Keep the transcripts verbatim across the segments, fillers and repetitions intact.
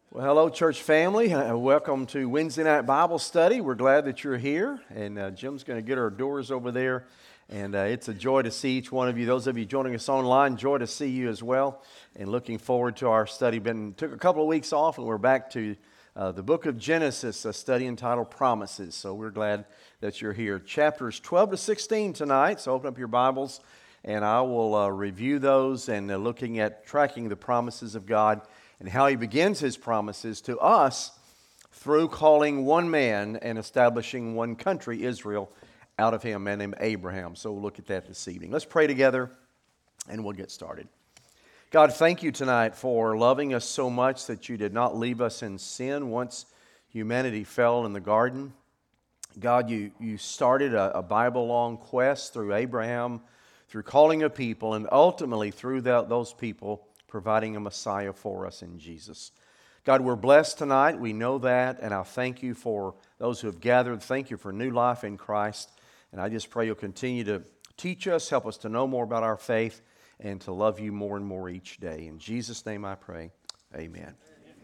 Well, hello, church family. Uh, welcome to Wednesday Night Bible Study. We're glad that you're here, and uh, Jim's going to get our doors over there, and uh, it's a joy to see each one of you. Those of you joining us online, joy to see you as well, and looking forward to our study. Been took a couple of weeks off, and we're back to uh, the book of Genesis, a study entitled Promises. So we're glad that you're here. Chapters twelve to sixteen tonight. So open up your Bibles, and I will uh, review those and uh, looking at tracking the promises of God, and how he begins his promises to us through calling one man and establishing one country, Israel, out of him, a man named Abraham. So we'll look at that this evening. Let's pray together, and we'll get started. God, thank you tonight for loving us so much that you did not leave us in sin once humanity fell in the garden. God, you, you started a, a Bible-long quest through Abraham, through calling a people, and ultimately through that, those people providing a Messiah for us in Jesus. God, we're blessed tonight. We know that, and I thank you for those who have gathered. Thank you for new life in Christ, and I just pray you'll continue to teach us, help us to know more about our faith, and to love you more and more each day. In Jesus' name I pray, amen. Amen.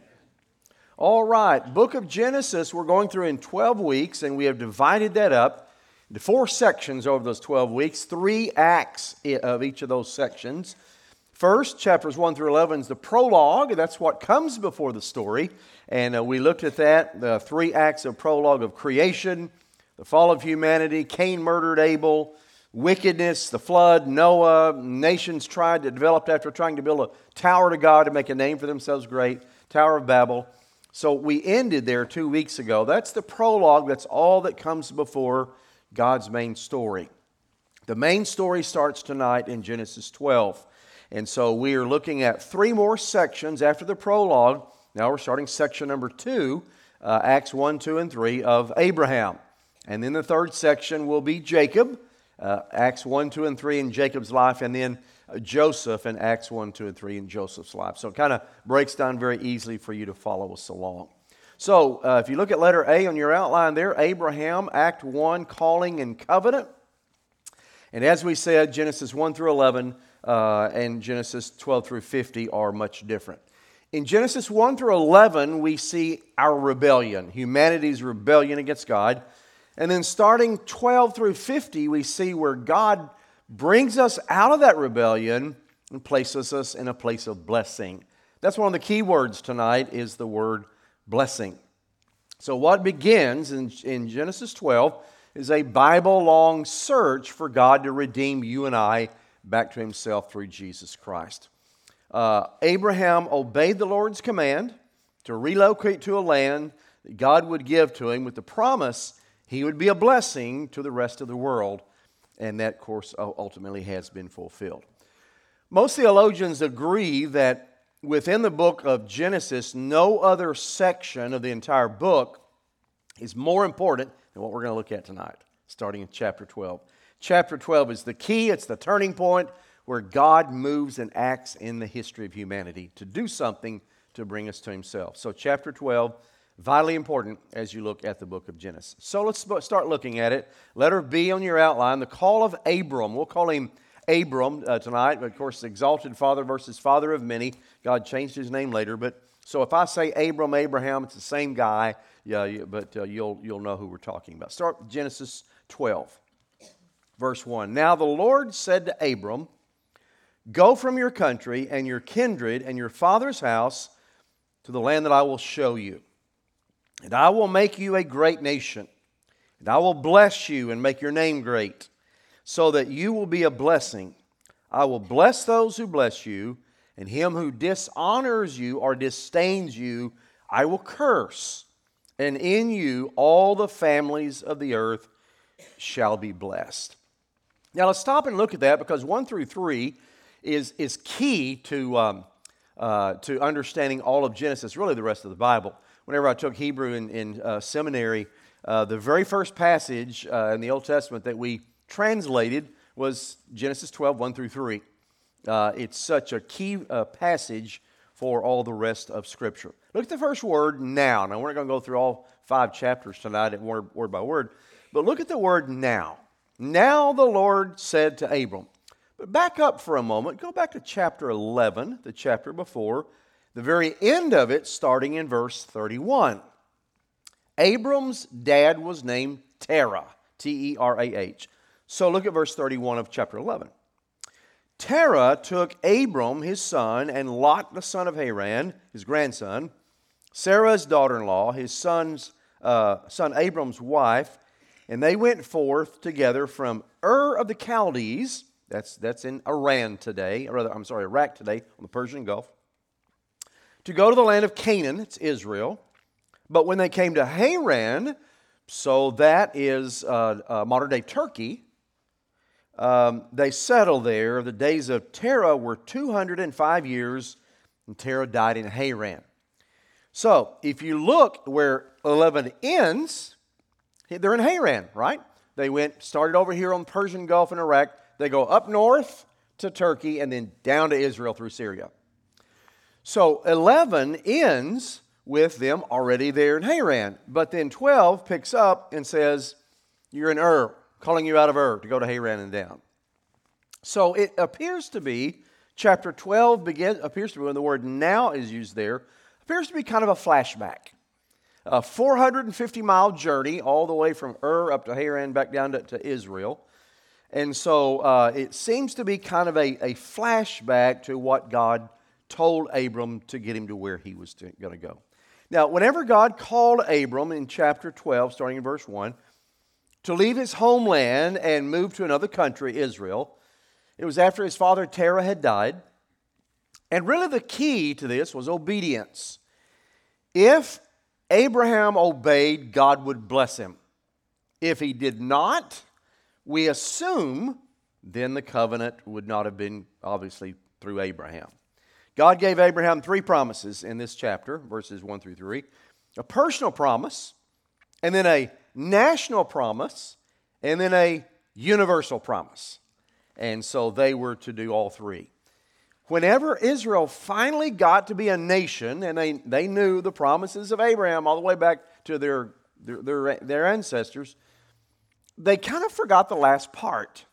All right, book of Genesis we're going through in twelve weeks, and we have divided that up into four sections over those twelve weeks, three acts of each of those sections. First, chapters one through eleven is the prologue. That's what comes before the story. And uh, we looked at that, the three acts of prologue of creation, the fall of humanity, Cain murdered Abel, wickedness, the flood, Noah, nations tried to develop after trying to build a tower to God to make a name for themselves great, Tower of Babel. So we ended there two weeks ago. That's the prologue. That's all that comes before God's main story. The main story starts tonight in Genesis twelve. And so we are looking at three more sections after the prologue. Now we're starting section number two, uh, Acts one, two, and three of Abraham. And then the third section will be Jacob, uh, Acts one, two, and three in Jacob's life, and then uh, Joseph in Acts one, two, and three in Joseph's life. So it kind of breaks down very easily for you to follow us along. So uh, if you look at letter A on your outline there, Abraham, Act one, calling and covenant. And as we said, Genesis one through eleven Uh, and Genesis twelve through fifty are much different. In Genesis one through eleven, we see our rebellion, humanity's rebellion against God. And then starting twelve through fifty, we see where God brings us out of that rebellion and places us in a place of blessing. That's one of the key words tonight is the word blessing. So what begins in, in Genesis twelve is a Bible-long search for God to redeem you and I back to himself through Jesus Christ. Uh, Abraham obeyed the Lord's command to relocate to a land that God would give to him with the promise he would be a blessing to the rest of the world. And that, of course, ultimately has been fulfilled. Most theologians agree that within the book of Genesis, no other section of the entire book is more important than what we're going to look at tonight, starting in chapter twelve. Chapter twelve is the key. It's the turning point where God moves and acts in the history of humanity to do something to bring us to himself. So chapter twelve, vitally important as you look at the book of Genesis. So let's start looking at it. Letter B on your outline, the call of Abram. We'll call him Abram uh, tonight, but of course, exalted father versus father of many. God changed his name later, but so if I say Abram, Abraham, it's the same guy, yeah, but uh, you'll, you'll know who we're talking about. Start Genesis twelve. Verse one, now the Lord said to Abram, go from your country and your kindred and your father's house to the land that I will show you. And I will make you a great nation. And I will bless you and make your name great, so that you will be a blessing. I will bless those who bless you, and him who dishonors you or disdains you, I will curse. And in you all the families of the earth shall be blessed. Now let's stop and look at that because one through three is, is key to, um, uh, to understanding all of Genesis, really the rest of the Bible. Whenever I took Hebrew in, in uh, seminary, uh, the very first passage uh, in the Old Testament that we translated was Genesis twelve, one through three. Uh, it's such a key uh, passage for all the rest of Scripture. Look at the first word, now. Now we're not going to go through all five chapters tonight word, word by word, but look at the word now. Now the Lord said to Abram. But back up for a moment. Go back to chapter eleven, the chapter before. The very end of it, starting in verse thirty-one. Abram's dad was named Terah, T E R A H. So look at verse thirty-one of chapter eleven. Terah took Abram, his son, and Lot, the son of Haran, his grandson, Sarah's daughter-in-law, his son's, uh, son Abram's wife, and they went forth together from Ur of the Chaldees, that's, that's in Iran today, or rather, I'm sorry, Iraq today, on the Persian Gulf, to go to the land of Canaan, it's Israel. But when they came to Haran, so that is uh, uh, modern-day Turkey, um, they settled there. The days of Terah were two hundred five years, and Terah died in Haran. So, if you look where eleven ends, they're in Haran, right? They went, started over here on the Persian Gulf in Iraq. They go up north to Turkey and then down to Israel through Syria. So, eleven ends with them already there in Haran. But then twelve picks up and says, you're in Ur, calling you out of Ur to go to Haran and down. So, it appears to be, chapter twelve begins, appears to be, when the word now is used there, appears to be kind of a flashback. A four hundred fifty mile journey all the way from Ur up to Haran back down to, to Israel. And so uh, it seems to be kind of a, a flashback to what God told Abram to get him to where he was going to go. Now, whenever God called Abram in chapter twelve, starting in verse one, to leave his homeland and move to another country, Israel, it was after his father Terah had died. And really the key to this was obedience. If Abraham obeyed, God would bless him. If he did not, we assume then the covenant would not have been obviously through Abraham. God gave Abraham three promises in this chapter, verses one through three. A personal promise, and then a national promise, and then a universal promise. And so they were to do all three. Whenever Israel finally got to be a nation, and they, they knew the promises of Abraham all the way back to their, their, their, their ancestors, they kind of forgot the last part.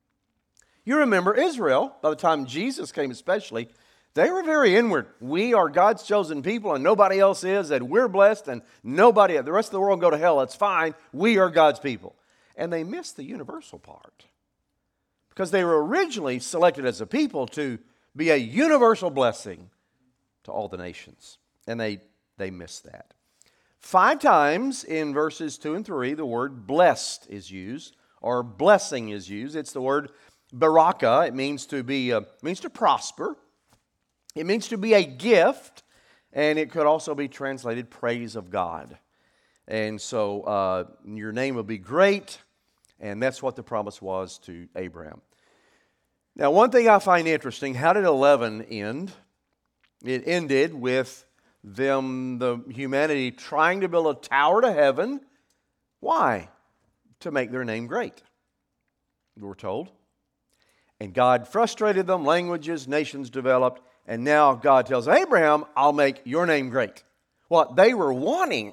You remember Israel, by the time Jesus came especially, they were very inward. We are God's chosen people and nobody else is, and we're blessed and nobody, the rest of the world go to hell, it's fine. We are God's people. And they missed the universal part. Because they were originally selected as a people to be a universal blessing to all the nations. And they, they missed that. Five times in verses two and three, the word blessed is used, or blessing is used. It's the word baraka. It means to be, uh, means to prosper. It means to be a gift, and it could also be translated praise of God. And so uh, your name will be great, and that's what the promise was to Abraham. Now, one thing I find interesting, how did eleven end? It ended with them, the humanity, trying to build a tower to heaven. Why? To make their name great, we're told. And God frustrated them, languages, nations developed, and now God tells Abraham, I'll make your name great. What they were wanting,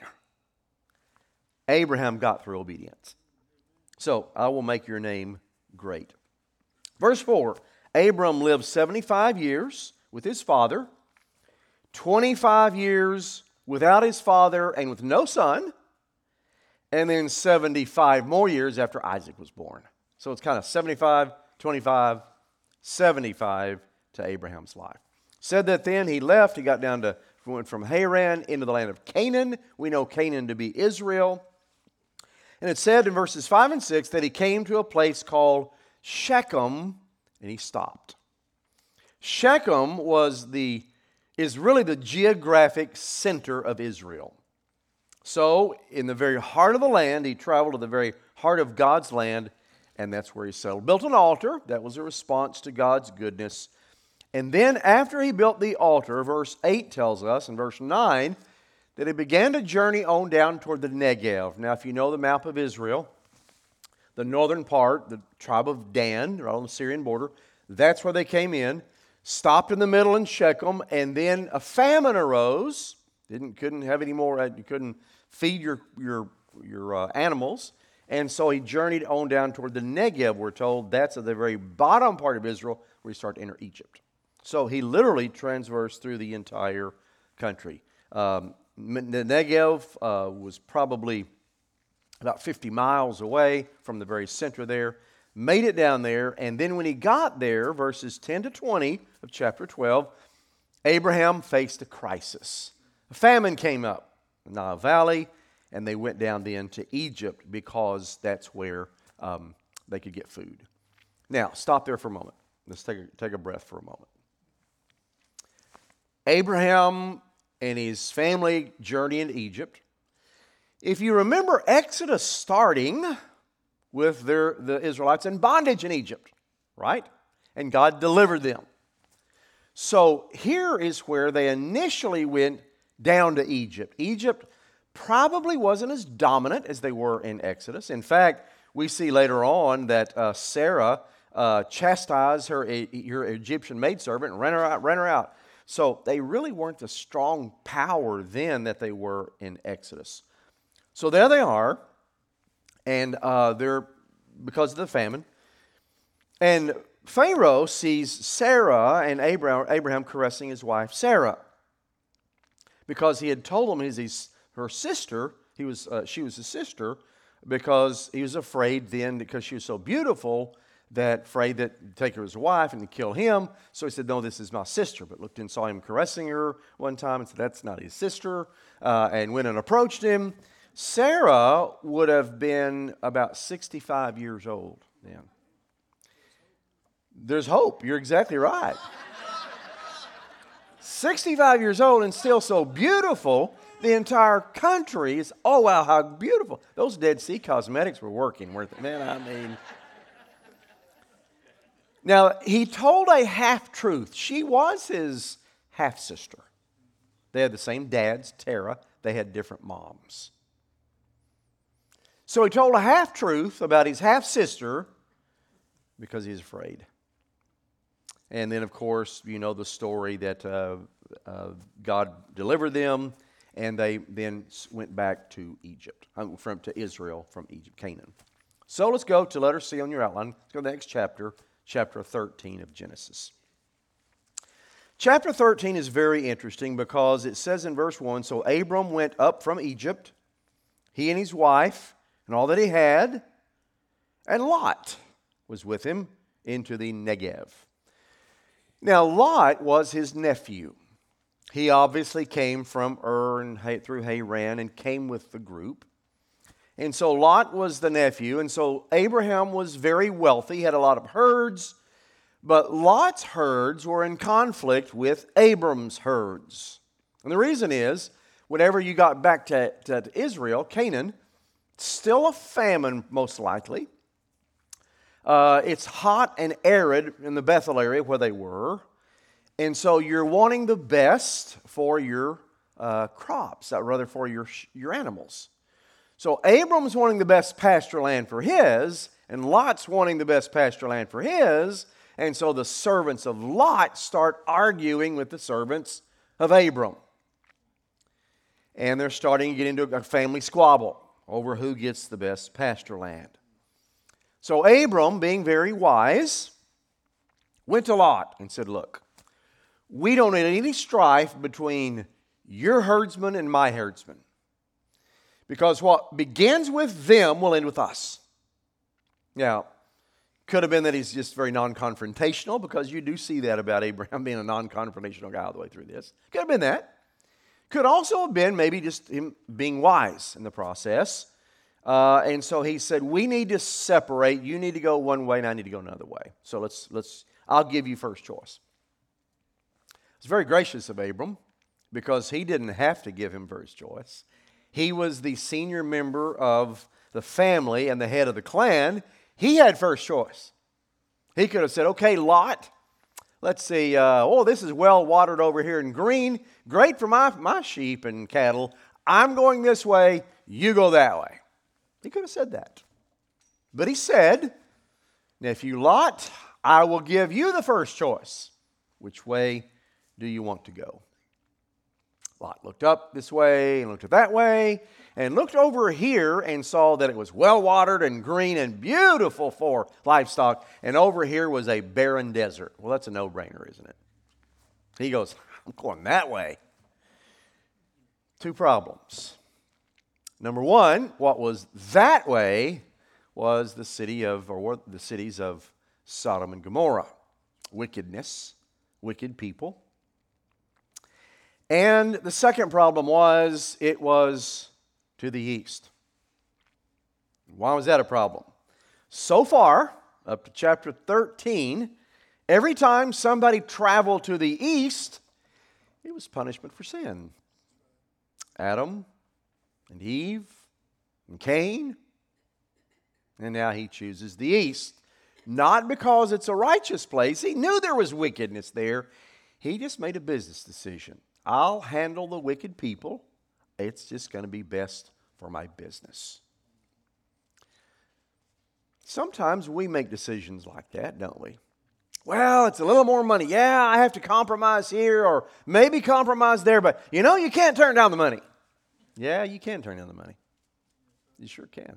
Abraham got through obedience. So, I will make your name great. Verse four, Abram lived seventy-five years with his father, twenty-five years without his father and with no son, and then seventy-five more years after Isaac was born. So it's kind of seventy-five, twenty-five, seventy-five to Abraham's life. Said that then he left, he got down to, went from Haran into the land of Canaan. We know Canaan to be Israel. And it said in verses five and six that he came to a place called Shechem, and he stopped. Shechem was the, is really the geographic center of Israel. So, in the very heart of the land, he traveled to the very heart of God's land, and that's where he settled. Built an altar. That was a response to God's goodness. And then after he built the altar, verse eight tells us, and verse nine, that he began to journey on down toward the Negev. Now, if you know the map of Israel, the northern part, the tribe of Dan, right on the Syrian border, that's where they came in, stopped in the middle in Shechem, and then a famine arose. Didn't, couldn't have any more, you couldn't feed your, your, your uh, animals. And so he journeyed on down toward the Negev, we're told. That's at the very bottom part of Israel where you start to enter Egypt. So he literally transversed through the entire country. Um, the Negev uh, was probably about fifty miles away from the very center there. Made it down there, and then when he got there, verses ten to twenty of chapter twelve, Abraham faced a crisis. A famine came up in the Nile Valley, and they went down then to Egypt because that's where um, they could get food. Now, stop there for a moment. Let's take a, take a breath for a moment. Abraham and his family journey into Egypt. If you remember Exodus starting with their, the Israelites in bondage in Egypt, right? And God delivered them. So here is where they initially went down to Egypt. Egypt probably wasn't as dominant as they were in Exodus. In fact, we see later on that uh, Sarah uh, chastised her, her Egyptian maidservant and ran her out, ran her out. So they really weren't the strong power then that they were in Exodus. So there they are, and uh, they're, because of the famine, and Pharaoh sees Sarah and Abraham, Abraham caressing his wife Sarah, because he had told him he's her sister. He was uh, she was his sister, because he was afraid then, because she was so beautiful, that afraid that he'd take her as a wife and kill him. So he said, "No, this is my sister." But looked and saw him caressing her one time and said, "That's not his sister," uh, and went and approached him. Sarah would have been about sixty-five years old then. There's hope. You're exactly right. sixty-five years old and still so beautiful, the entire country is, oh, wow, how beautiful. Those Dead Sea Cosmetics were working, weren't they? Man, I mean. Now, he told a half-truth. She was his half-sister. They had the same dads, Terah. They had different moms. So he told a half-truth about his half-sister because he's afraid. And then, of course, you know the story that uh, uh, God delivered them, and they then went back to Egypt, from to Israel from Egypt, Canaan. So let's go to letter C on your outline. Let's go to the next chapter, chapter thirteen of Genesis. Chapter thirteen is very interesting because it says in verse one, "So Abram went up from Egypt, he and his wife, and all that he had, and Lot was with him into the Negev." Now, Lot was his nephew. He obviously came from Ur and through Haran and came with the group. And so Lot was the nephew, and so Abraham was very wealthy. He had a lot of herds, but Lot's herds were in conflict with Abram's herds. And the reason is, whenever you got back to, to Israel, Canaan, still a famine most likely. Uh, it's hot and arid in the Bethel area where they were. And so you're wanting the best for your uh, crops, or rather for your, your animals. So Abram's wanting the best pasture land for his, and Lot's wanting the best pasture land for his. And so the servants of Lot start arguing with the servants of Abram. And they're starting to get into a family squabble over who gets the best pasture land. So Abram, being very wise, went to Lot and said, "Look, we don't need any strife between your herdsmen and my herdsmen, because what begins with them will end with us." Now, could have been that he's just very non-confrontational, because you do see that about Abraham being a non-confrontational guy all the way through this. Could have been that. Could also have been maybe just him being wise in the process. Uh, and so he said, "We need to separate. You need to go one way and I need to go another way. So let's, let's, I'll give you first choice." It's very gracious of Abram, because he didn't have to give him first choice. He was the senior member of the family and the head of the clan. He had first choice. He could have said, "Okay, Lot, let's see, uh, oh, this is well watered over here and green. Great for my, my sheep and cattle. I'm going this way, you go that way." He could have said that. But he said, "Nephew Lot, I will give you the first choice. Which way do you want to go?" Lot looked up this way and looked that way and looked over here and saw that it was well watered and green and beautiful for livestock. And over here was a barren desert. Well, that's a no-brainer, isn't it? He goes, "I'm going that way." two problems. Number one, what was that way was the city of, or the cities of Sodom and Gomorrah. Wickedness, wicked people. And the second problem was it was to the east. Why was that a problem? So far, up to chapter thirteen, every time somebody traveled to the east, it was punishment for sin. Adam and Eve and Cain. And now he chooses the east. Not because it's a righteous place. He knew there was wickedness there. He just made a business decision. I'll handle the wicked people. It's just going to be best for my business. Sometimes we make decisions like that, don't we? Well, it's a little more money. Yeah, I have to compromise here or maybe compromise there, but you know, you can't turn down the money. Yeah, you can turn down the money. You sure can.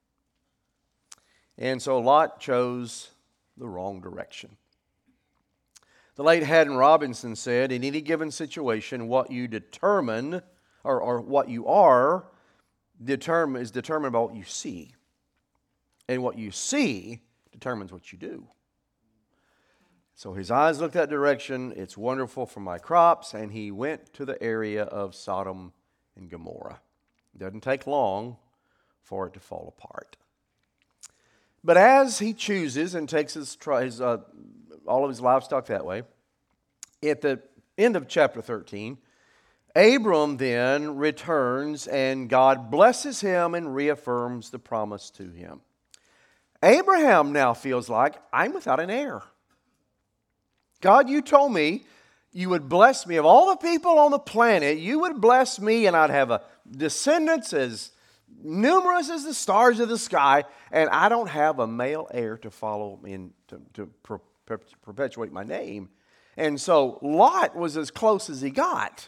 And so Lot chose the wrong direction. The late Haddon Robinson said, in any given situation, what you determine, or, or what you are, determine, is determined by what you see. And what you see determines what you do. So his eyes looked that direction. It's wonderful for my crops. And he went to the area of Sodom and Gomorrah. It doesn't take long for it to fall apart. But as he chooses and takes his, his uh, all of his livestock that way, at the end of chapter thirteen, Abram then returns and God blesses him and reaffirms the promise to him. Abraham now feels like, I'm without an heir. God, you told me you would bless me. Of all the people on the planet, you would bless me and I'd have a descendants as numerous as the stars of the sky, and I don't have a male heir to follow in to, to per, per, perpetuate my name. And so Lot was as close as he got.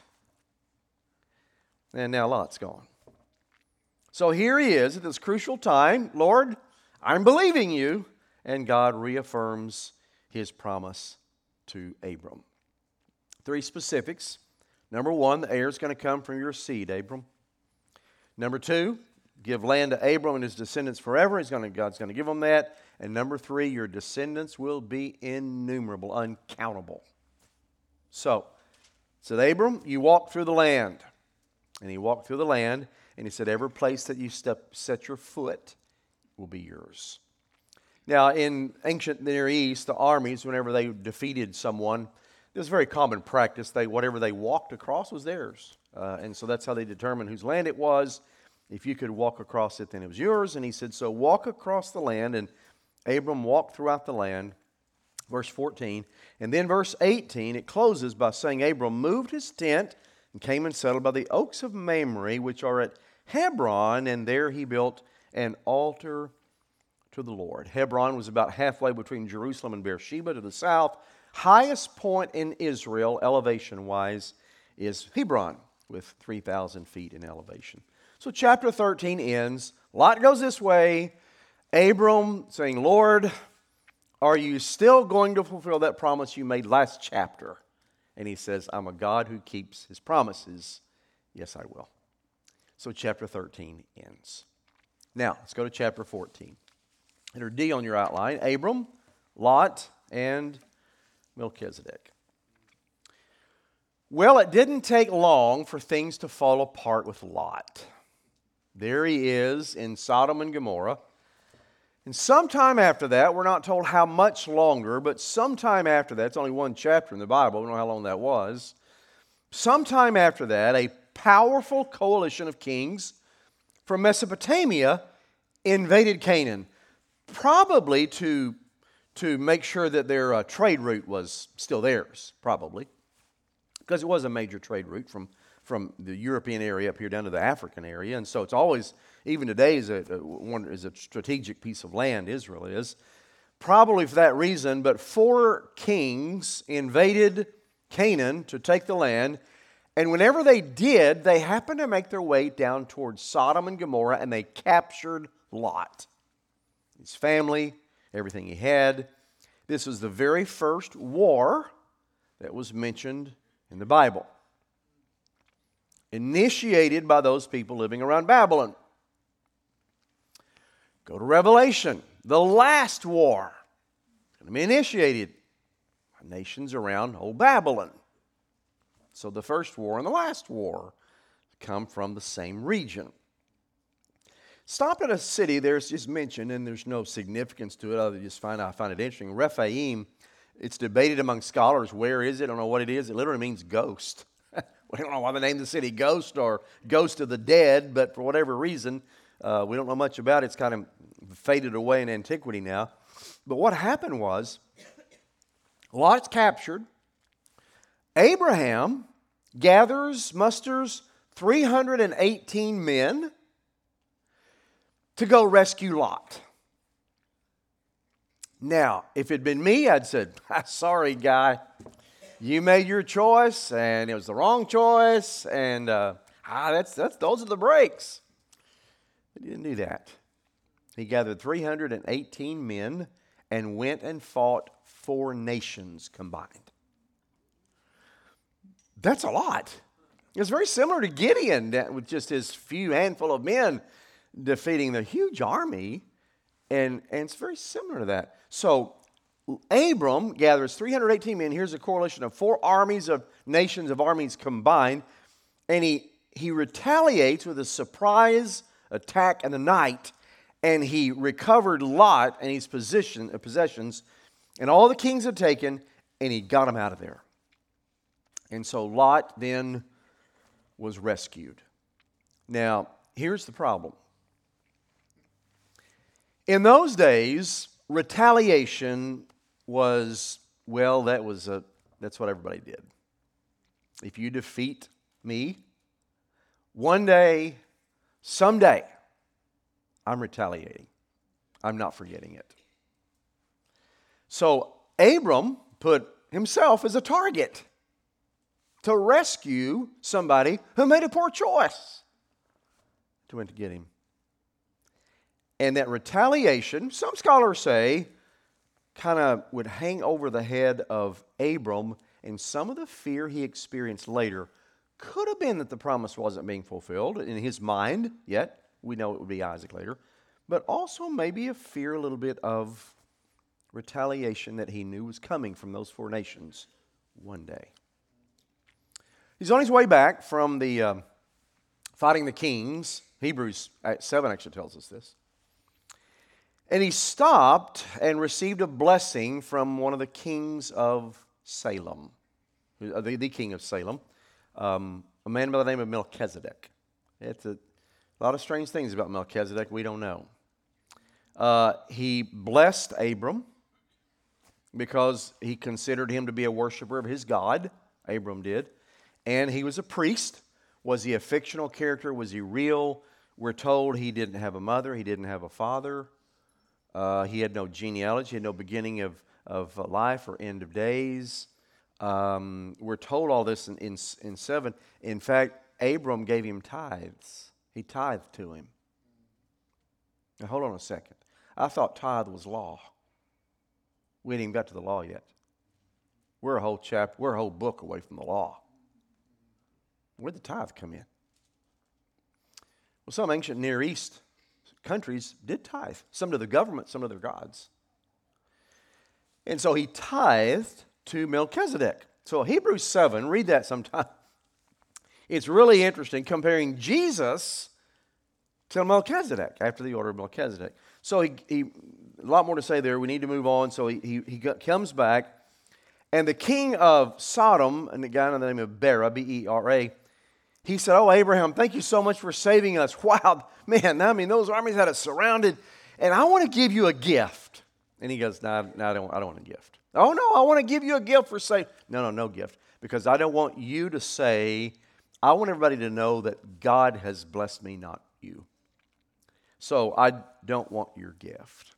And now Lot's gone. So here he is at this crucial time. Lord, I'm believing you. And God reaffirms his promise to Abram. Three specifics. Number one, the heir is going to come from your seed, Abram. Number two, give land to Abram and his descendants forever. He's going to, God's going to give them that. And number three, your descendants will be innumerable, uncountable. So, said Abram, you walk through the land. And he walked through the land, and he said, every place that you step, set your foot will be yours. Now, in ancient Near East, the armies, whenever they defeated someone, it was very common practice. They whatever they walked across was theirs. Uh, and so that's how they determined whose land it was. If you could walk across it, then it was yours. And he said, so walk across the land. And Abram walked throughout the land. Verse fourteen. And then verse eighteen, it closes by saying, Abram moved his tent and came and settled by the oaks of Mamre, which are at Hebron. And there he built an altar to the Lord. Hebron was about halfway between Jerusalem and Beersheba to the south. Highest point in Israel, elevation-wise, is Hebron, with three thousand feet in elevation. So chapter thirteen ends. Lot goes this way. Abram saying, Lord, are you still going to fulfill that promise you made last chapter? And he says, I'm a God who keeps his promises. Yes, I will. So chapter thirteen ends. Now, let's go to chapter fourteen. Enter D on your outline. Abram, Lot, and Melchizedek. Well, it didn't take long for things to fall apart with Lot. There he is in Sodom and Gomorrah. And sometime after that, we're not told how much longer, but sometime after that, it's only one chapter in the Bible, we don't know how long that was. Sometime after that, a powerful coalition of kings from Mesopotamia invaded Canaan, probably to, to make sure that their uh, trade route was still theirs, probably, because it was a major trade route from, from the European area up here down to the African area. And so it's always, even today, is a, a, one, is a strategic piece of land, Israel is. Probably for that reason, but four kings invaded Canaan to take the land. And whenever they did, they happened to make their way down towards Sodom and Gomorrah, and they captured Lot, his family, everything he had. This was the very first war that was mentioned in the Bible. initiated by those people living around Babylon. Go to Revelation, the last war. It's going to be initiated by nations around old Babylon. So the first war and the last war come from the same region. Stop at a city there's just mentioned, and there's no significance to it other than just find I find it interesting. Rephaim, it's debated among scholars. Where is it? I don't know what it is. It literally means ghost. We don't know why they named the city Ghost or Ghost of the Dead, but for whatever reason, uh, we don't know much about it. It's kind of faded away in antiquity now. But what happened was, Lot's captured. Abraham gathers, musters three hundred eighteen men to go rescue Lot. Now, if it had been me, I'd said, sorry, guy. You made your choice, and it was the wrong choice, and uh, ah, that's, that's those are the breaks. But he didn't do that. He gathered three hundred eighteen men and went and fought four nations combined. That's a lot. It's very similar to Gideon with just his few handful of men defeating the huge army, and, and it's very similar to that. So Abram gathers three hundred eighteen men. Here's a correlation of four armies of nations of armies combined, and he, he retaliates with a surprise attack in the night, and he recovered Lot and his position, uh, possessions, and all the kings had taken, and he got them out of there. And so Lot then was rescued. Now, here's the problem. In those days, retaliation was, well, that was a, that's what everybody did. If you defeat me, one day, someday, I'm retaliating. I'm not forgetting it. So Abram put himself as a target to rescue somebody who made a poor choice to went to get him. And that retaliation, some scholars say, kind of would hang over the head of Abram, and some of the fear he experienced later could have been that the promise wasn't being fulfilled in his mind yet. We know it would be Isaac later. But also maybe a fear a little bit of retaliation that he knew was coming from those four nations one day. He's on his way back from the um, fighting the kings. Hebrews seven actually tells us this. And he stopped and received a blessing from one of the kings of Salem, the, the king of Salem, um, a man by the name of Melchizedek. It's a, a lot of strange things about Melchizedek we don't know. Uh, he blessed Abram because he considered him to be a worshiper of his God. Abram did. And he was a priest. Was he a fictional character? Was he real? We're told he didn't have a mother. He didn't have a father. Uh, he had no genealogy. He had no beginning of, of life or end of days. Um, we're told all this in, in, in seven. In fact, Abram gave him tithes. He tithed to him. Now, hold on a second. I thought tithe was law. We ain't even got to the law yet. We're a whole chapter, we're a whole book away from the law. Where'd the tithe come in? Well, some ancient Near East countries did tithe. Some to the government, some to their gods. And so he tithed to Melchizedek. So Hebrews seven, read that sometime. It's really interesting comparing Jesus to Melchizedek, after the order of Melchizedek. So he, he a lot more to say there. We need to move on. So he, he, he got, comes back, and the king of Sodom, and the guy by the name of Bera, B E R A, he said, "Oh, Abraham, thank you so much for saving us. Wow, man, I mean, those armies had us surrounded, and I want to give you a gift." And he goes, no, no, I don't, I don't want a gift. "Oh, no, I want to give you a gift for saving." No, no, no gift, because I don't want you to say, I want everybody to know that God has blessed me, not you. So I don't want your gift.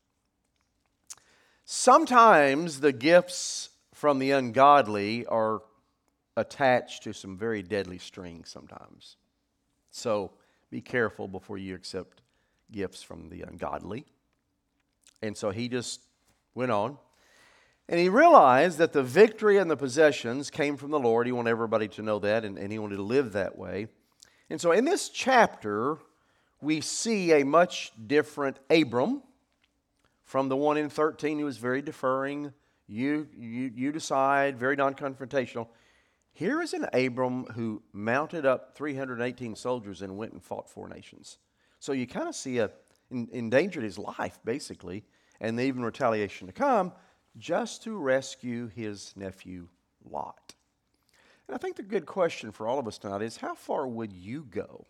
Sometimes the gifts from the ungodly are attached to some very deadly strings sometimes. So be careful before you accept gifts from the ungodly. And so he just went on. And he realized that the victory and the possessions came from the Lord. He wanted everybody to know that, and, and he wanted to live that way. And so in this chapter, we see a much different Abram from the one in thirteen who was very deferring. You, you, you decide, very non-confrontational. Here is an Abram who mounted up three hundred eighteen soldiers and went and fought four nations. So you kind of see a in, endangered his life, basically, and even retaliation to come, just to rescue his nephew Lot. And I think the good question for all of us tonight is, how far would you go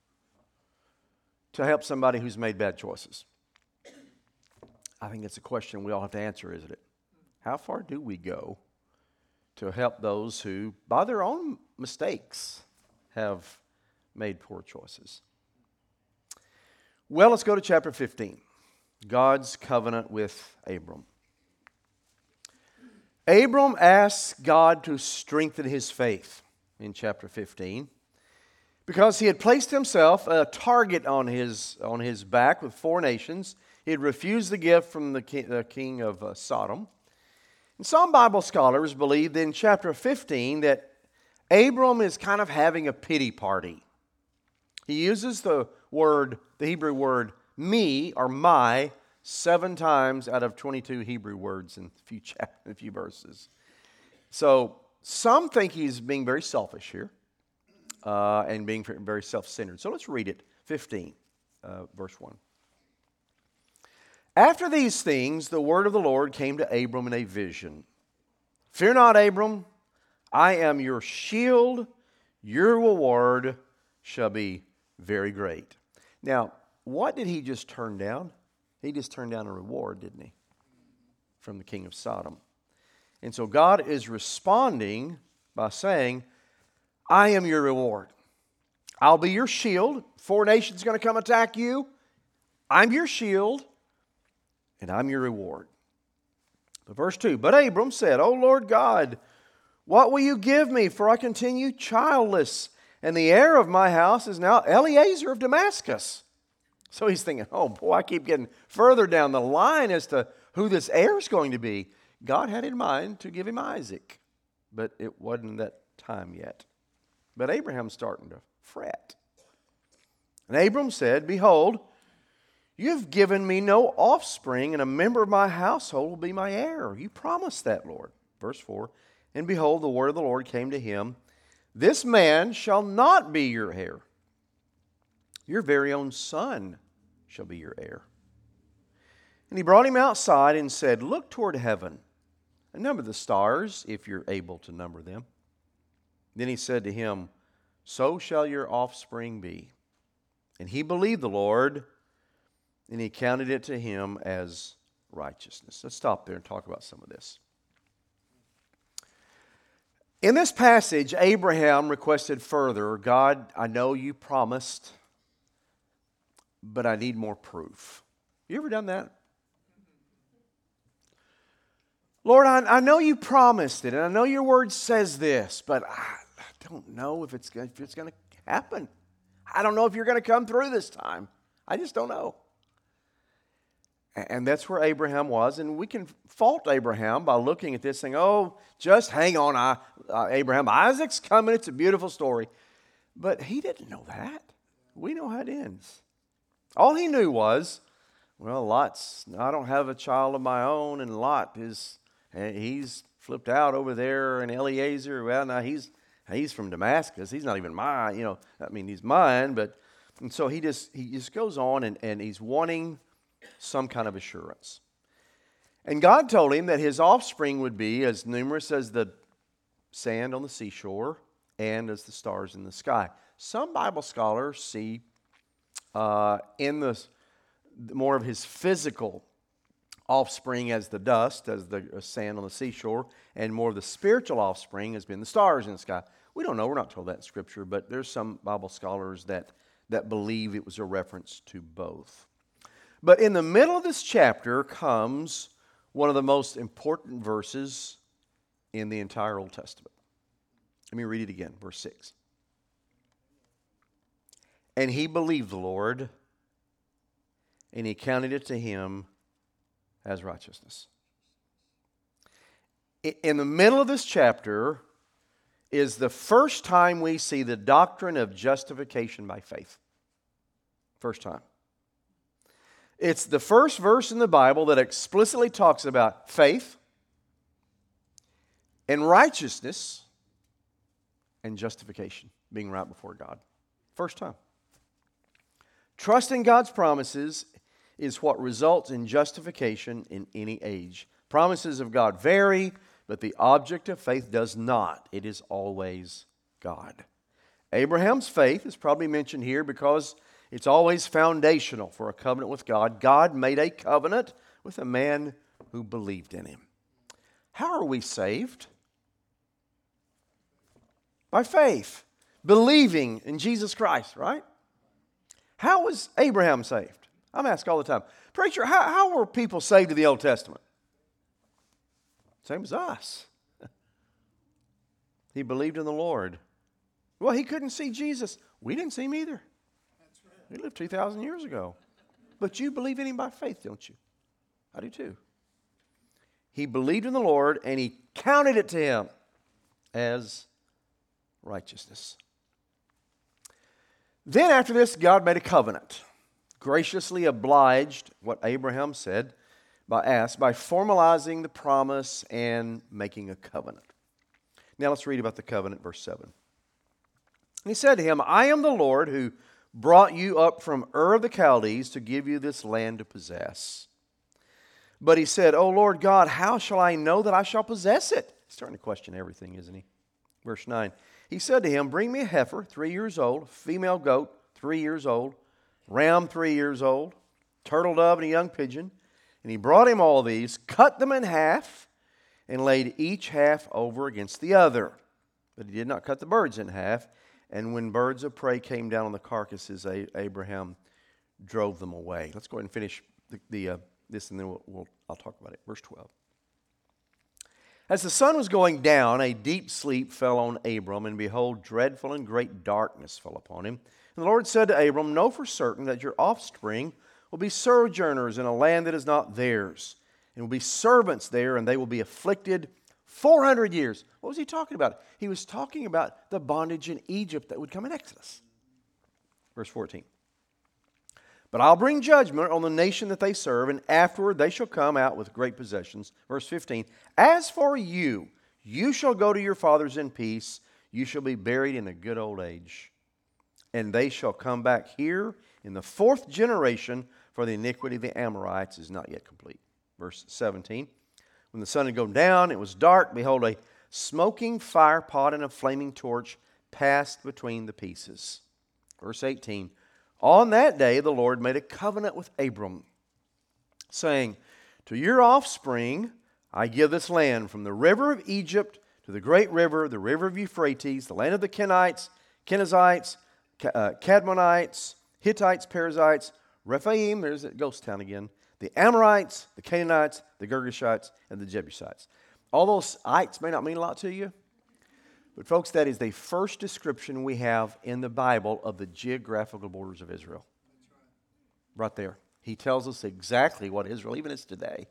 to help somebody who's made bad choices? I think it's a question we all have to answer, isn't it? How far do we go to help those who, by their own mistakes, have made poor choices? Well, let's go to chapter fifteen. God's covenant with Abram. Abram asks God to strengthen his faith in chapter fifteen because he had placed himself a target on his, on his back with four nations. He had refused the gift from the king, the king of uh, Sodom. And some Bible scholars believe that in chapter fifteen that Abram is kind of having a pity party. He uses the word, the Hebrew word me or my, seven times out of twenty-two Hebrew words in a few chapters, in a few verses. So some think he's being very selfish here uh, and being very self-centered. So let's read it, fifteen, uh, verse one. After these things, the word of the Lord came to Abram in a vision. Fear not, Abram, I am your shield, your reward shall be very great. Now, what did he just turn down? He just turned down a reward, didn't he? From the king of Sodom. And so God is responding by saying, I am your reward. I'll be your shield. Four nations are going to come attack you. I'm your shield, and I'm your reward. But verse two, but Abram said, O Lord God, what will you give me? For I continue childless, and the heir of my house is now Eliezer of Damascus. So he's thinking, oh boy, I keep getting further down the line as to who this heir is going to be. God had in mind to give him Isaac, but it wasn't that time yet. But Abraham's starting to fret. And Abram said, behold, you have given me no offspring, and a member of my household will be my heir. You promised that, Lord. Verse four, and behold, the word of the Lord came to him, this man shall not be your heir. Your very own son shall be your heir. And he brought him outside and said, look toward heaven and number the stars, if you're able to number them. Then he said to him, so shall your offspring be. And he believed the Lord, and he counted it to him as righteousness. Let's stop there and talk about some of this. In this passage, Abraham requested further, God, I know you promised, but I need more proof. You ever done that? Lord, I, I know you promised it, and I know your word says this, but I, I don't know if it's, if it's going to happen. I don't know if you're going to come through this time. I just don't know. And that's where Abraham was, and we can fault Abraham by looking at this saying, oh, just hang on, I, uh, Abraham. Isaac's coming. It's a beautiful story. But he didn't know that. We know how it ends. All he knew was, well, Lot's, I don't have a child of my own, and Lot is, he's flipped out over there, and Eliezer, well, now he's he's from Damascus. He's not even mine, you know, I mean, he's mine, but, and so he just, he just goes on, and, and he's wanting some kind of assurance. And God told him that his offspring would be as numerous as the sand on the seashore and as the stars in the sky. Some Bible scholars see uh, in the more of his physical offspring as the dust, as the sand on the seashore, and more of the spiritual offspring has been the stars in the sky. We don't know. We're not told that in Scripture, but there's some Bible scholars that, that believe it was a reference to both. But in the middle of this chapter comes one of the most important verses in the entire Old Testament. Let me read it again, verse six. And he believed the Lord, and he counted it to him as righteousness. In the middle of this chapter is the first time we see the doctrine of justification by faith. First time. It's the first verse in the Bible that explicitly talks about faith and righteousness and justification, being right before God. First time. Trusting God's promises is what results in justification in any age. Promises of God vary, but the object of faith does not. It is always God. Abraham's faith is probably mentioned here because it's always foundational for a covenant with God. God made a covenant with a man who believed in Him. How are we saved? By faith, believing in Jesus Christ, right? How was Abraham saved? I'm asked all the time, preacher, how, how were people saved in the Old Testament? Same as us. He believed in the Lord. Well, he couldn't see Jesus. We didn't see Him either. He lived two thousand years ago. But you believe in Him by faith, don't you? I do too. He believed in the Lord and He counted it to him as righteousness. Then after this, God made a covenant. Graciously obliged what Abraham said by asked by formalizing the promise and making a covenant. Now let's read about the covenant, verse seven. And He said to him, I am the Lord who brought you up from Ur of the Chaldees to give you this land to possess. But he said, O Lord God, how shall I know that I shall possess it? He's starting to question everything, isn't he? Verse nine. He said to him, bring me a heifer, three years old, female goat, three years old, ram, three years old, turtle dove, and a young pigeon. And he brought him all these, cut them in half, and laid each half over against the other. But he did not cut the birds in half. And when birds of prey came down on the carcasses, Abraham drove them away. Let's go ahead and finish the, the, uh, this, and then we'll, we'll, I'll talk about it. Verse twelve. As the sun was going down, a deep sleep fell on Abram, and behold, dreadful and great darkness fell upon him. And the Lord said to Abram, know for certain that your offspring will be sojourners in a land that is not theirs, and will be servants there, and they will be afflicted four hundred years. What was he talking about? He was talking about the bondage in Egypt that would come in Exodus. Verse fourteen. But I'll bring judgment on the nation that they serve, and afterward they shall come out with great possessions. Verse fifteen. As for you, you shall go to your fathers in peace. You shall be buried in a good old age. And they shall come back here in the fourth generation, for the iniquity of the Amorites is not yet complete. Verse seventeen. When the sun had gone down, it was dark. Behold, a smoking fire pot and a flaming torch passed between the pieces. Verse eighteen. On that day the Lord made a covenant with Abram, saying, to your offspring I give this land from the river of Egypt to the great river, the river of Euphrates, the land of the Kenites, Kenizzites, uh, Cadmonites, Hittites, Perizzites, Rephaim, there's that ghost town again, the Amorites, the Canaanites, the Girgashites, and the Jebusites. All those ites may not mean a lot to you, but folks, that is the first description we have in the Bible of the geographical borders of Israel. Right there. He tells us exactly what Israel even is today.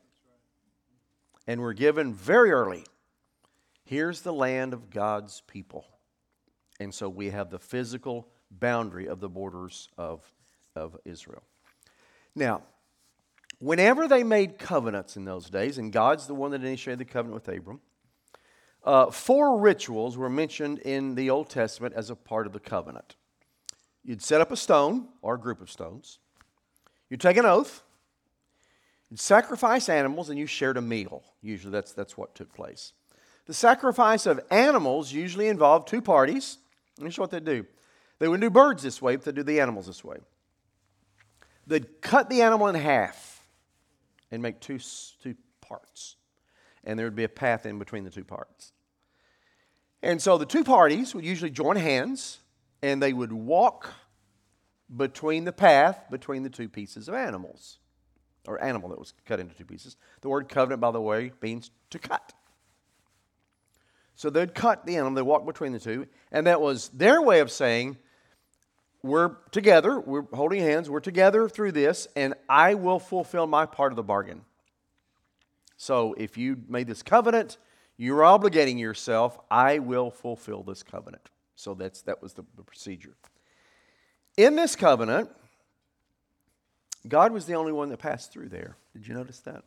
And we're given very early, here's the land of God's people. And so we have the physical boundary of the borders of, of Israel. Now, whenever they made covenants in those days, and God's the one that initiated the covenant with Abram, uh, four rituals were mentioned in the Old Testament as a part of the covenant. You'd set up a stone or a group of stones. You'd take an oath. You'd sacrifice animals, and you shared a meal. Usually that's, that's what took place. The sacrifice of animals usually involved two parties. Let me show what they'd do. They wouldn't do birds this way, but they'd do the animals this way. They'd cut the animal in half and make two, two parts. And there would be a path in between the two parts. And so the two parties would usually join hands, and they would walk between the path between the two pieces of animals, or animal that was cut into two pieces. The word covenant, by the way, means to cut. So they'd cut the animal, they'd walk between the two, and that was their way of saying, we're together, we're holding hands, we're together through this, and I will fulfill my part of the bargain. So if you made this covenant, You're obligating yourself. I will fulfill this covenant. So that's that was the, the procedure. In this covenant, God was the only one that passed through there. Did you notice that?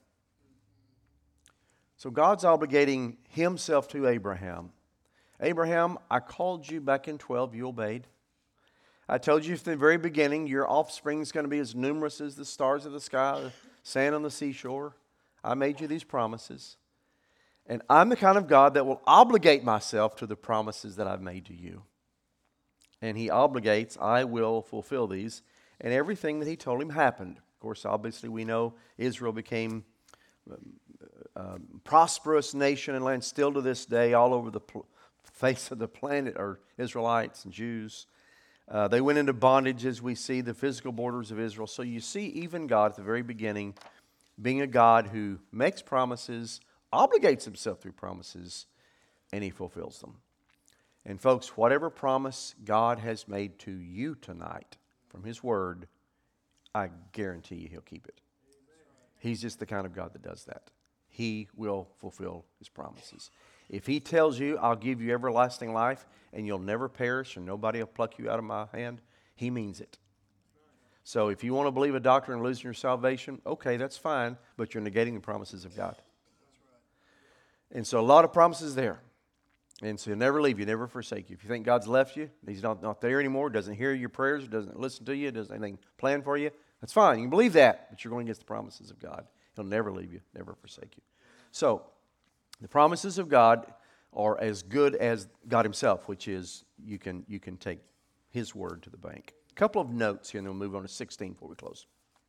So God's obligating himself to Abraham. Abraham, I called you back in twelve, you obeyed. I told you from the very beginning, your offspring is going to be as numerous as the stars of the sky, the sand on the seashore. I made you these promises. And I'm the kind of God that will obligate myself to the promises that I've made to you. And he obligates, I will fulfill these. And everything that he told him happened. Of course, obviously we know Israel became a, a prosperous nation and land still to this day all over the pl- face of the planet are Israelites and Jews. Uh, they went into bondage, as we see, the physical borders of Israel. So you see even God at the very beginning being a God who makes promises, obligates himself through promises, and he fulfills them. And folks, whatever promise God has made to you tonight from his word, I guarantee you he'll keep it. He's just the kind of God that does that. He will fulfill his promises. If he tells you, I'll give you everlasting life and you'll never perish and nobody will pluck you out of my hand, he means it. So if you want to believe a doctrine and losing your salvation, okay, that's fine, but you're negating the promises of God. And so a lot of promises there. And so he'll never leave you, never forsake you. If you think God's left you, he's not, not there anymore, doesn't hear your prayers, doesn't listen to you, doesn't anything plan for you, that's fine. You can believe that, but you're going against the promises of God. He'll never leave you, never forsake you. So the promises of God are as good as God himself, which is you can, you can take his word to the bank. A couple of notes here, and then we'll move on to sixteen before we close.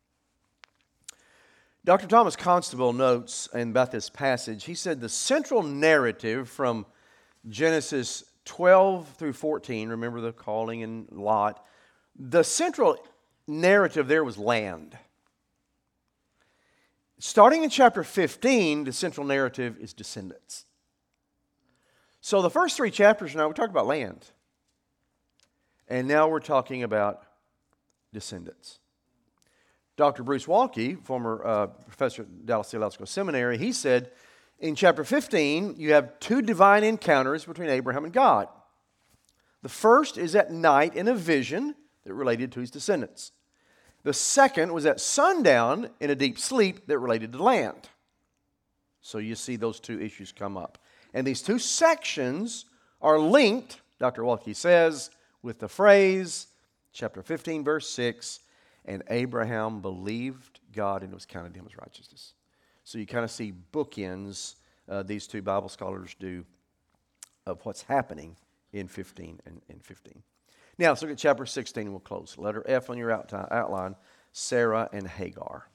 Doctor Thomas Constable notes about this passage. He said the central narrative from Genesis twelve through fourteen, remember the calling and Lot, the central narrative there was land. Starting in chapter fifteen, the central narrative is descendants. So the first three chapters now, we talked about land. And now we're talking about descendants. Doctor Bruce Walke, former uh, professor at Dallas Theological Seminary, he said, in chapter fifteen, you have two divine encounters between Abraham and God. The first is at night in a vision that related to his descendants. The second was at sundown in a deep sleep that related to land. So you see those two issues come up. And these two sections are linked, Doctor Walke says, with the phrase, chapter fifteen, verse six, and Abraham believed God and it was counted to him as righteousness. So you kind of see bookends, uh, these two Bible scholars do, of what's happening in fifteen and, and fifteen. Now, let's look at chapter sixteen and we'll close. Letter F on your outline, Sarah and Hagar.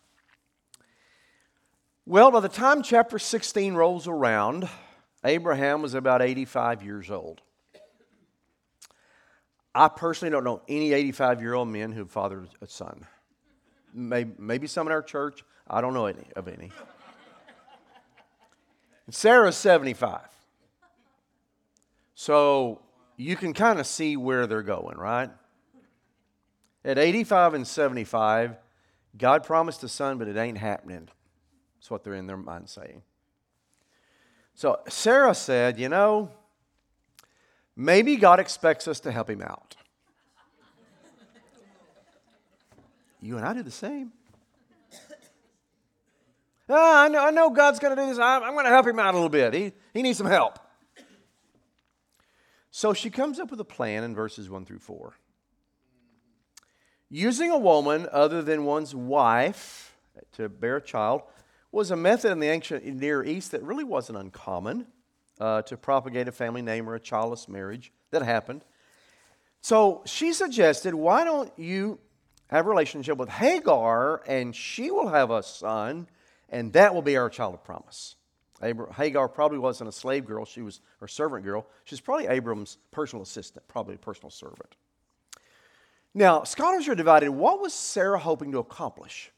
Well, by the time chapter sixteen rolls around, Abraham was about eighty-five years old. I personally don't know any eighty-five-year-old men who fathered a son. Maybe, maybe some in our church. I don't know any of any. And Sarah's seventy-five. So you can kind of see where they're going, right? At eighty-five and seventy-five, God promised a son, but it ain't happening. That's what they're in their mind saying. So Sarah said, you know, maybe God expects us to help him out. You and I do the same. Ah, I know, I know God's going to do this. I'm, I'm going to help him out a little bit. He, he needs some help. So she comes up with a plan in verses one through four. Using a woman other than one's wife to bear a child was a method in the ancient Near East that really wasn't uncommon uh, to propagate a family name or a childless marriage that happened. So she suggested, why don't you have a relationship with Hagar and she will have a son and that will be our child of promise. Hagar probably wasn't a slave girl. She was her servant girl. She's probably Abram's personal assistant, probably a personal servant. Now, scholars are divided. What was Sarah hoping to accomplish?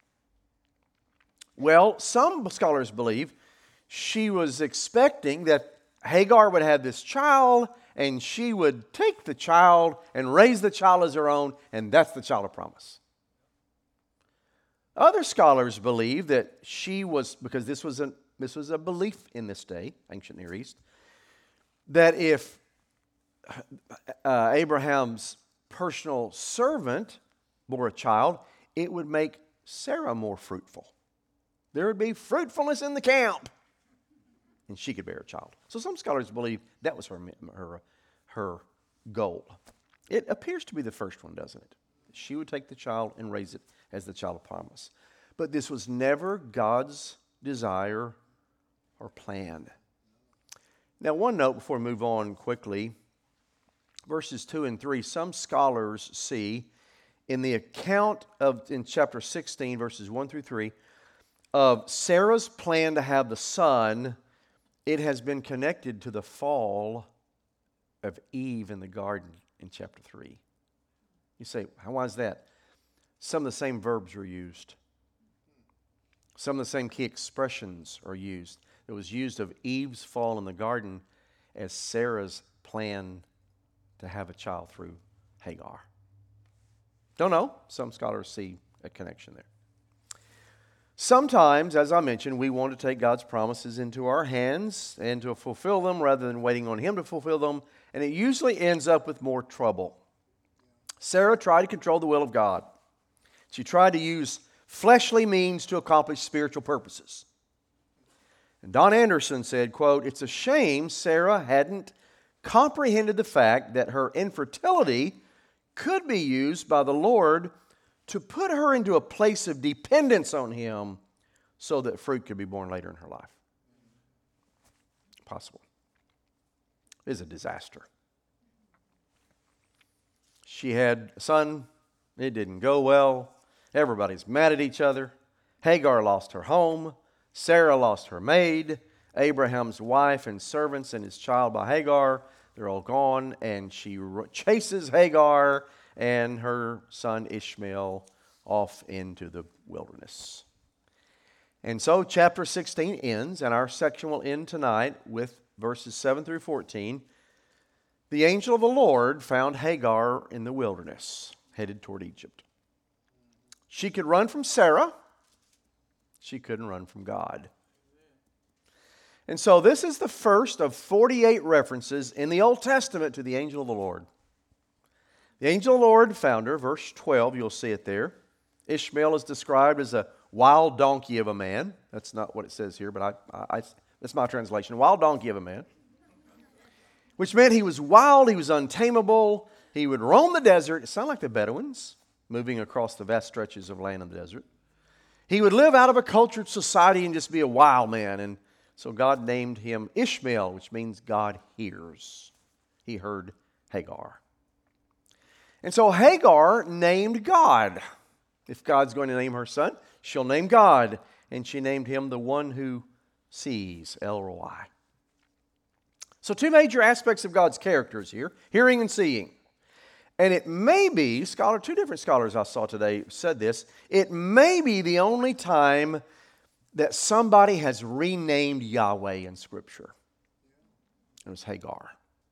Well, some scholars believe she was expecting that Hagar would have this child and she would take the child and raise the child as her own, and that's the child of promise. Other scholars believe that she was, because this was an this was a belief in this day, ancient Near East, that if uh, Abraham's personal servant bore a child, it would make Sarah more fruitful. There would be fruitfulness in the camp, and she could bear a child. So some scholars believe that was her, her, her goal. It appears to be the first one, doesn't it? She would take the child and raise it as the child of promise. But this was never God's desire or plan. Now, one note before we move on quickly. Verses two and three, some scholars see in the account of, in chapter sixteen, verses one through three, of Sarah's plan to have the son, it has been connected to the fall of Eve in the garden in chapter three. You say, why is that? Some of the same verbs were used. Some of the same key expressions are used. It was used of Eve's fall in the garden as Sarah's plan to have a child through Hagar. Don't know. Some scholars see a connection there. Sometimes, as I mentioned, we want to take God's promises into our hands and to fulfill them rather than waiting on Him to fulfill them, and it usually ends up with more trouble. Sarah tried to control the will of God. She tried to use fleshly means to accomplish spiritual purposes. And Don Anderson said, quote, "It's a shame Sarah hadn't comprehended the fact that her infertility could be used by the Lord to put her into a place of dependence on Him so that fruit could be born later in her life." Possible. It is a disaster. She had a son. It didn't go well. Everybody's mad at each other. Hagar lost her home. Sarah lost her maid. Abraham's wife and servants and his child by Hagar, they're all gone. And she chases Hagar and her son Ishmael off into the wilderness. And so chapter sixteen ends, and our section will end tonight with verses seven through fourteen. The angel of the Lord found Hagar in the wilderness, headed toward Egypt. She could run from Sarah. She couldn't run from God. And so this is the first of forty-eight references in the Old Testament to the angel of the Lord. The angel of the Lord found her, verse twelve, you'll see it there. Ishmael is described as a wild donkey of a man. That's not what it says here, but I, I, I, that's my translation. A wild donkey of a man. Which meant he was wild, he was untamable, he would roam the desert. It sounded like the Bedouins, moving across the vast stretches of land in the desert. He would live out of a cultured society and just be a wild man. And so God named him Ishmael, which means God hears. He heard Hagar. And so Hagar named God. If God's going to name her son, she'll name God. And she named him the one who sees, El Roi. So two major aspects of God's characters here, hearing and seeing. And it may be, scholar, two different scholars I saw today said this, it may be the only time that somebody has renamed Yahweh in Scripture. It was Hagar.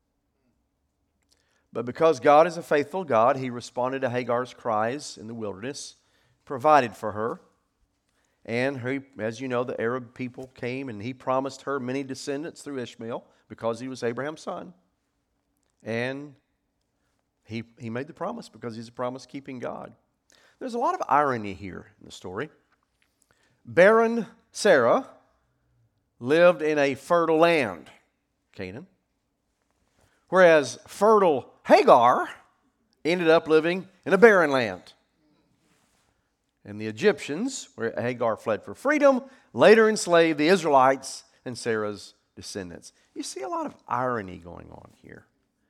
But because God is a faithful God, He responded to Hagar's cries in the wilderness, provided for her. And he, as you know, the Arab people came and He promised her many descendants through Ishmael because he was Abraham's son. And he, he made the promise because He's a promise-keeping God. There's a lot of irony here in the story. Barren Sarah lived in a fertile land, Canaan, whereas fertile Hagar ended up living in a barren land. And the Egyptians, where Hagar fled for freedom, later enslaved the Israelites and Sarah's descendants. You see a lot of irony going on here.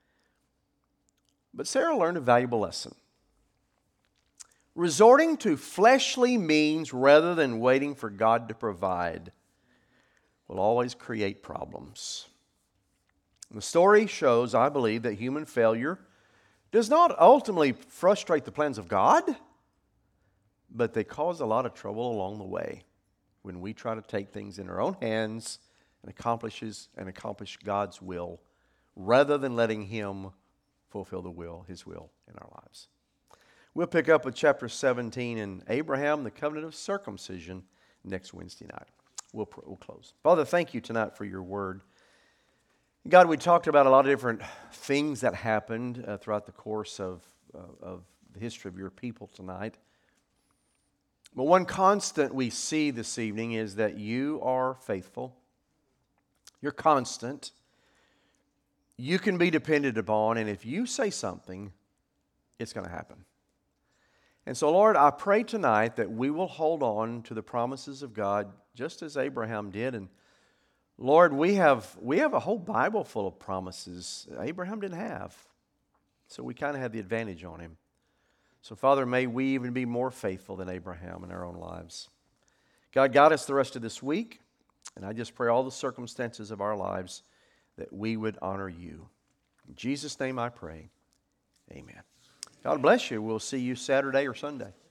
But Sarah learned a valuable lesson. Resorting to fleshly means rather than waiting for God to provide will always create problems. The story shows, I believe, that human failure does not ultimately frustrate the plans of God, but they cause a lot of trouble along the way when we try to take things in our own hands and accomplishes and accomplish God's will rather than letting Him fulfill the will, His will in our lives. We'll pick up with chapter seventeen in Abraham, the covenant of circumcision, next Wednesday night. we'll, we'll close. Father, thank you tonight for your word. God, we talked about a lot of different things that happened uh, throughout the course of, uh, of the history of your people tonight. But one constant we see this evening is that you are faithful. You're constant. You can be depended upon, and if you say something, it's going to happen. And so, Lord, I pray tonight that we will hold on to the promises of God just as Abraham did. And Lord, we have we have a whole Bible full of promises Abraham didn't have. So we kind of had the advantage on him. So, Father, may we even be more faithful than Abraham in our own lives. God, guide us the rest of this week. And I just pray all the circumstances of our lives that we would honor you. In Jesus' name I pray. Amen. God bless you. We'll see you Saturday or Sunday.